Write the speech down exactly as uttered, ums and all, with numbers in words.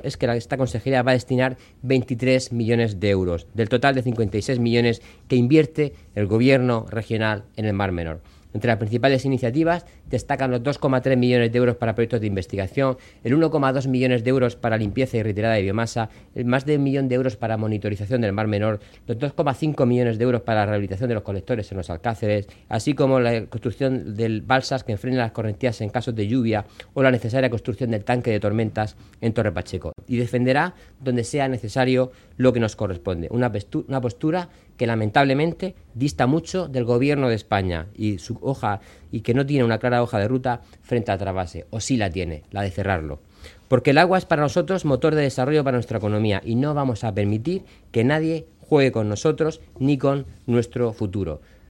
es que esta consejería va a destinar veintitrés millones de euros, del total de cincuenta y seis millones que invierte el gobierno regional en el Mar Menor. Entre las principales iniciativas destacan los dos coma tres millones de euros para proyectos de investigación, el uno coma dos millones de euros para limpieza y retirada de biomasa, el más de un millón de euros para monitorización del Mar Menor, los dos coma cinco millones de euros para la rehabilitación de los colectores en los alcáceres, así como la construcción de balsas que frenen las correntías en casos de lluvia o la necesaria construcción del tanque de tormentas en Torre Pacheco. Y defenderá donde sea necesario lo que nos corresponde, una postura que lamentablemente dista mucho del gobierno de España y su hoja y que no tiene una clara hoja de ruta frente a Trabase, o sí la tiene, la de cerrarlo. Porque el agua es para nosotros motor de desarrollo para nuestra economía y no vamos a permitir que nadie juegue con nosotros ni con nuestro futuro.